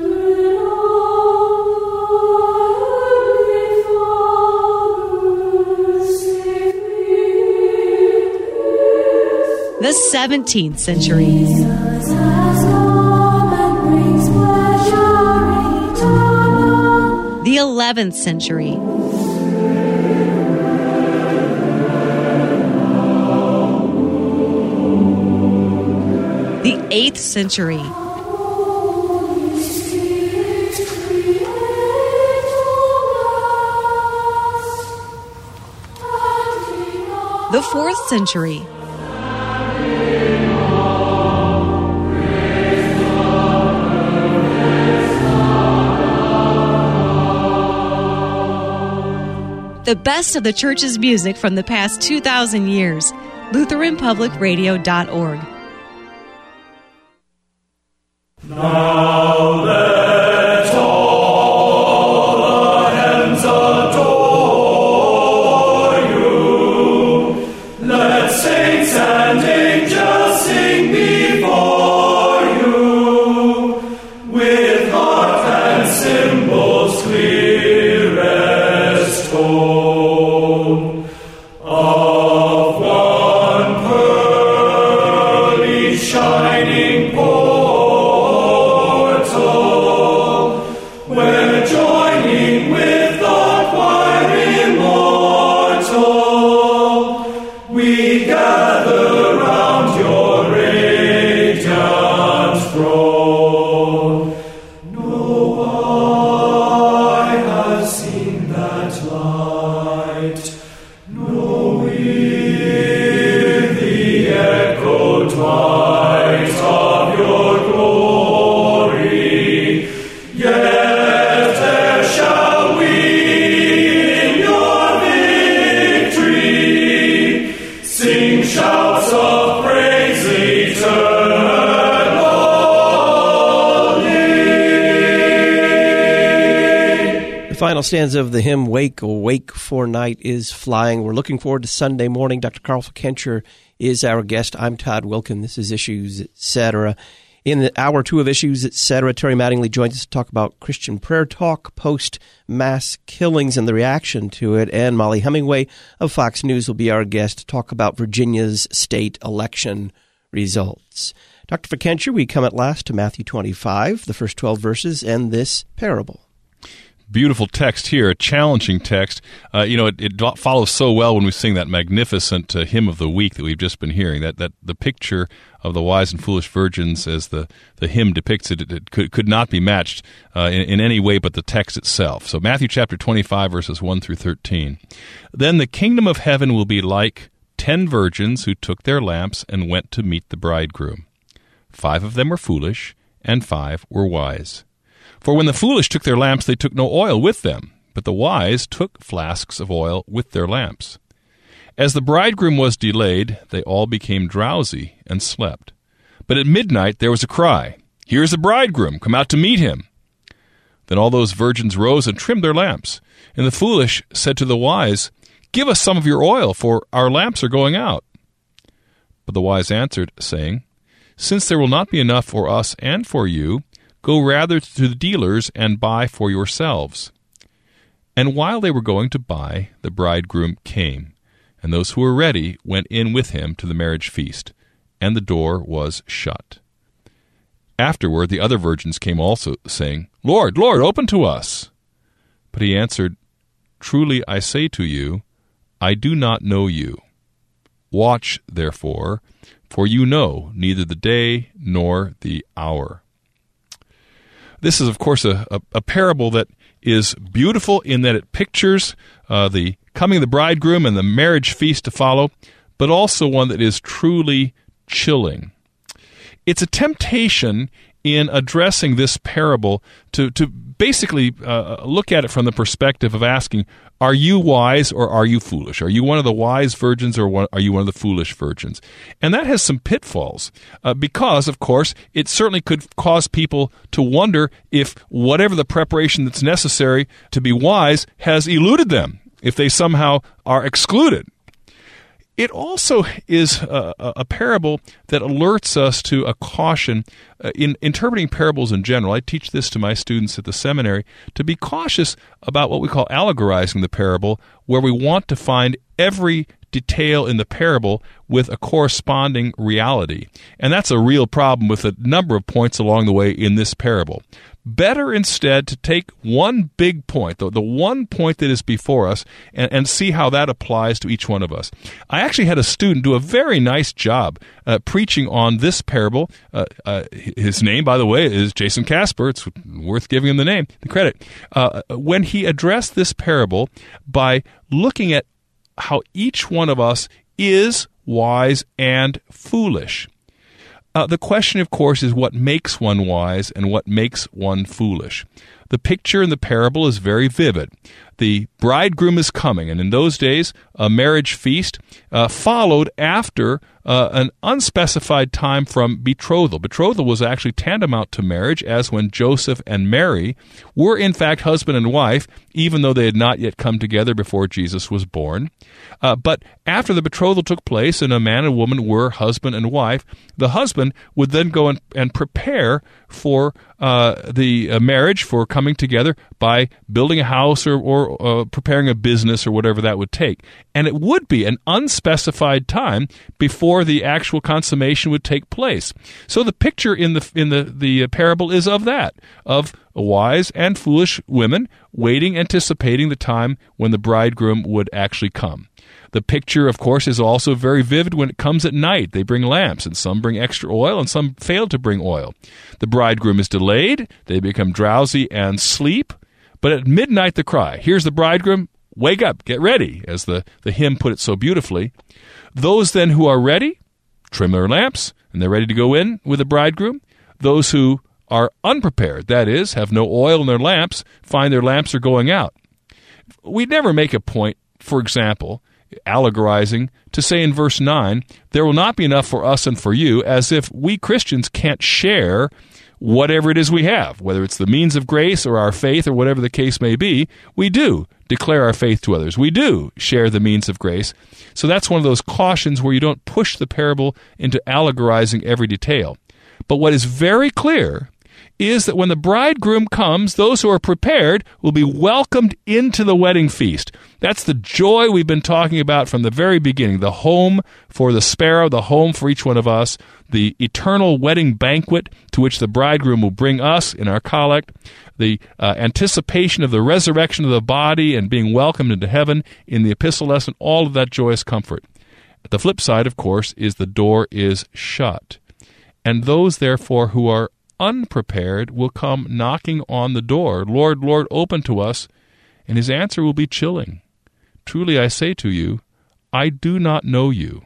The seventeenth century. The eleventh century. The eighth century. The fourth century. The best of the church's music from the past two thousand years. Lutheran Public Radio dot org. Now let all the heavens adore you. Let saints and angels sing before you. With harp and cymbals clearest tone. Of one pearly shining portal, where joining with the choir immortal, we gather round your radiant throne. No eye has seen that light, no ear the echo twice of your glory. Yet there shall we in your victory sing shouts of praise eternally. The final stanza of the hymn, Wake, Awake, for Night is Flying. We're looking forward to Sunday morning. Doctor Carl Fikencher is our guest. I'm Todd Wilkin. This is Issues, et cetera. In the hour two of Issues, et cetera, Terry Mattingly joins us to talk about Christian prayer talk, post-mass killings and the reaction to it, and Molly Hemingway of Fox News will be our guest to talk about Virginia's state election results. Doctor Fikencher, we come at last to Matthew twenty-five, the first twelve verses, and this parable. Beautiful text here, a challenging text. Uh, you know, it, it follows so well when we sing that magnificent uh, hymn of the week that we've just been hearing. That that the picture of the wise and foolish virgins, as the, the hymn depicts it, it, it could could not be matched uh, in, in any way but the text itself. So Matthew chapter twenty-five, verses one through thirteen. Then the kingdom of heaven will be like ten virgins who took their lamps and went to meet the bridegroom. Five of them were foolish, and five were wise. For when the foolish took their lamps, they took no oil with them, but the wise took flasks of oil with their lamps. As the bridegroom was delayed, they all became drowsy and slept. But at midnight there was a cry, "Here is the bridegroom, come out to meet him." Then all those virgins rose and trimmed their lamps. And the foolish said to the wise, "Give us some of your oil, for our lamps are going out." But the wise answered, saying, "Since there will not be enough for us and for you, go rather to the dealers and buy for yourselves." And while they were going to buy, the bridegroom came, and those who were ready went in with him to the marriage feast, and the door was shut. Afterward the other virgins came also, saying, "Lord, Lord, open to us." But he answered, "Truly I say to you, I do not know you. Watch, therefore, for you know neither the day nor the hour." This is, of course, a, a, a parable that is beautiful in that it pictures uh, the coming of the bridegroom and the marriage feast to follow, but also one that is truly chilling. It's a temptation in addressing this parable to, to basically uh, look at it from the perspective of asking, are you wise or are you foolish? Are you one of the wise virgins or one, are you one of the foolish virgins? And that has some pitfalls uh, because, of course, it certainly could cause people to wonder if whatever the preparation that's necessary to be wise has eluded them, if they somehow are excluded. It also is a, a parable that alerts us to a caution uh, in interpreting parables in general. I teach this to my students at the seminary, to be cautious about what we call allegorizing the parable, where we want to find every detail in the parable with a corresponding reality. And that's a real problem with a number of points along the way in this parable. Better instead to take one big point, the, the one point that is before us, and, and see how that applies to each one of us. I actually had a student do a very nice job uh, preaching on this parable. Uh, uh, his name, by the way, is Jason Casper. It's worth giving him the name, the credit. Uh, when he addressed this parable by looking at how each one of us is wise and foolish. Uh, the question, of course, is what makes one wise and what makes one foolish. The picture in the parable is very vivid. The bridegroom is coming, and in those days, a marriage feast uh, followed after uh, an unspecified time from betrothal. Betrothal was actually tantamount to marriage, as when Joseph and Mary were in fact husband and wife, even though they had not yet come together before Jesus was born. Uh, but after the betrothal took place and a man and woman were husband and wife, the husband would then go and, and prepare for uh, the uh, marriage, for coming together by building a house or, or uh, preparing a business or whatever that would take. And it would be an unspecified time before the actual consummation would take place. So the picture in the in the, the parable is of that, of wise and foolish women waiting, anticipating the time when the bridegroom would actually come. The picture, of course, is also very vivid when it comes at night. They bring lamps, and some bring extra oil, and some fail to bring oil. The bridegroom is delayed. They become drowsy and sleep. But at midnight the cry, here's the bridegroom, wake up, get ready, as the, the hymn put it so beautifully. Those then who are ready, trim their lamps, and they're ready to go in with the bridegroom. Those who are unprepared, that is, have no oil in their lamps, find their lamps are going out. We'd never make a point, for example, allegorizing, to say in verse nine, there will not be enough for us and for you, as if we Christians can't share whatever it is we have, whether it's the means of grace or our faith or whatever the case may be. We do declare our faith to others. We do share the means of grace. So that's one of those cautions where you don't push the parable into allegorizing every detail. But what is very clear is that when the bridegroom comes, those who are prepared will be welcomed into the wedding feast. That's the joy we've been talking about from the very beginning, the home for the sparrow, the home for each one of us, the eternal wedding banquet to which the bridegroom will bring us in our collect, the uh, anticipation of the resurrection of the body and being welcomed into heaven in the epistle lesson, all of that joyous comfort. The flip side, of course, is the door is shut. And those, therefore, who are unprepared will come knocking on the door. Lord, Lord, open to us. And his answer will be chilling. Truly I say to you, I do not know you.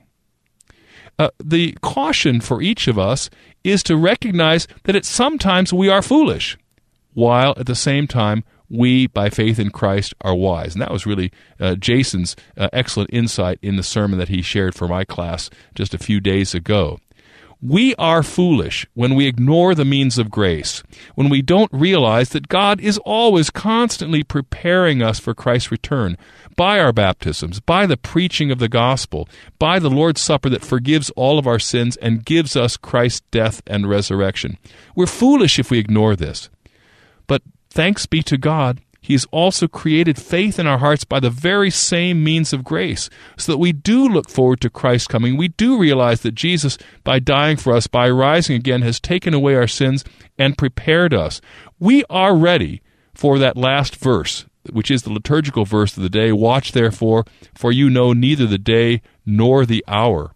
Uh, the caution for each of us is to recognize that at sometimes we are foolish, while at the same time we, by faith in Christ, are wise. And that was really uh, Jason's uh, excellent insight in the sermon that he shared for my class just a few days ago. We are foolish when we ignore the means of grace, when we don't realize that God is always constantly preparing us for Christ's return by our baptisms, by the preaching of the gospel, by the Lord's Supper that forgives all of our sins and gives us Christ's death and resurrection. We're foolish if we ignore this. But thanks be to God, He has also created faith in our hearts by the very same means of grace, so that we do look forward to Christ's coming. We do realize that Jesus, by dying for us, by rising again, has taken away our sins and prepared us. We are ready for that last verse, which is the liturgical verse of the day. Watch therefore, for you know neither the day nor the hour.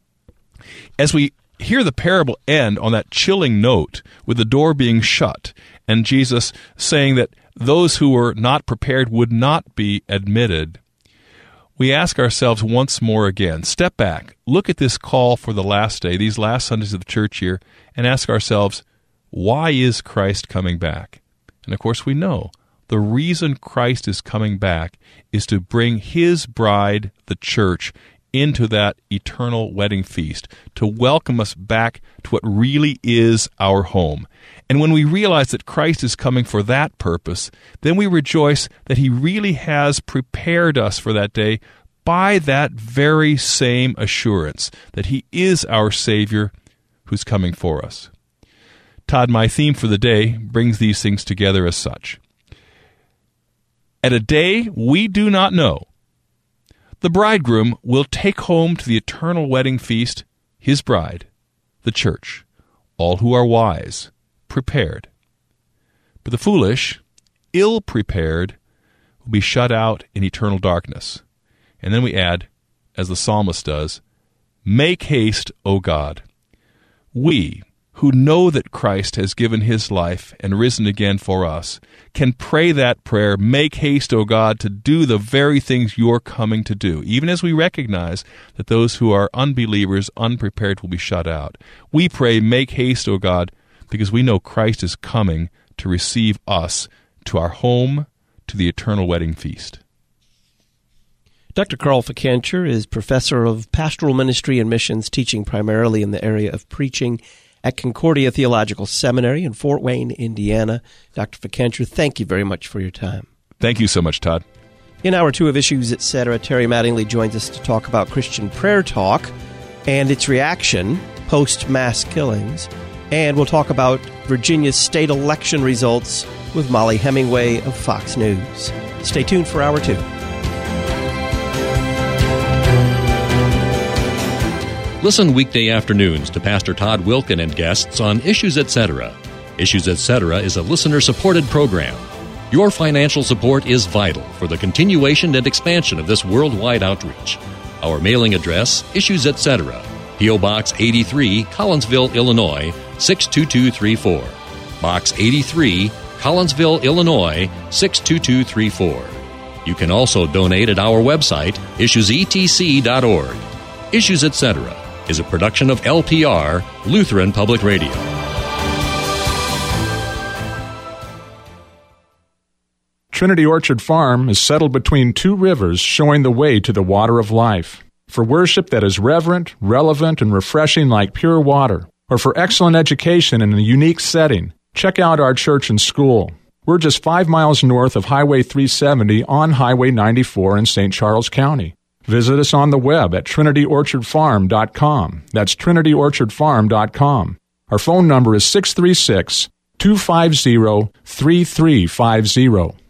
As we hear the parable end on that chilling note, with the door being shut, and Jesus saying that those who were not prepared would not be admitted, we ask ourselves once more again, step back, look at this call for the last day, these last Sundays of the church year, and ask ourselves, why is Christ coming back? And of course we know the reason Christ is coming back is to bring his bride, the church, into that eternal wedding feast, to welcome us back to what really is our home. And when we realize that Christ is coming for that purpose, then we rejoice that he really has prepared us for that day by that very same assurance that he is our Savior who's coming for us. Todd, my theme for the day brings these things together as such. At a day we do not know, the bridegroom will take home to the eternal wedding feast his bride, the church, all who are wise, prepared. But the foolish, ill-prepared, will be shut out in eternal darkness. And then we add, as the psalmist does, "Make haste, O God." We, who know that Christ has given his life and risen again for us, can pray that prayer, "Make haste, O God, to do the very things you're coming to do," even as we recognize that those who are unbelievers, unprepared, will be shut out. We pray, "Make haste, O God," because we know Christ is coming to receive us to our home, to the eternal wedding feast. Doctor Carl Ficancher is professor of pastoral ministry and missions, teaching primarily in the area of preaching at Concordia Theological Seminary in Fort Wayne, Indiana. Doctor Ficancher, thank you very much for your time. Thank you so much, Todd. In Hour two of Issues, et cetera, Terry Mattingly joins us to talk about Christian Prayer Talk and its reaction post-mass killings. And we'll talk about Virginia's state election results with Molly Hemingway of Fox News. Stay tuned for Hour two. Listen weekday afternoons to Pastor Todd Wilkin and guests on Issues et cetera. Issues et cetera is a listener-supported program. Your financial support is vital for the continuation and expansion of this worldwide outreach. Our mailing address, Issues et cetera, P O. Box eighty-three, Collinsville, Illinois, six two two three four. Box eighty-three, Collinsville, Illinois, six two two three four. You can also donate at our website, issues e t c dot org. Issues et cetera is a production of L P R, Lutheran Public Radio. Trinity Orchard Farm is settled between two rivers, showing the way to the water of life. For worship that is reverent, relevant, and refreshing like pure water, or for excellent education in a unique setting, check out our church and school. We're just five miles north of Highway three seventy on Highway ninety-four in Saint Charles County. Visit us on the web at trinity orchard farm dot com. That's trinity orchard farm dot com. Our phone number is six three six, two five zero, three three five zero.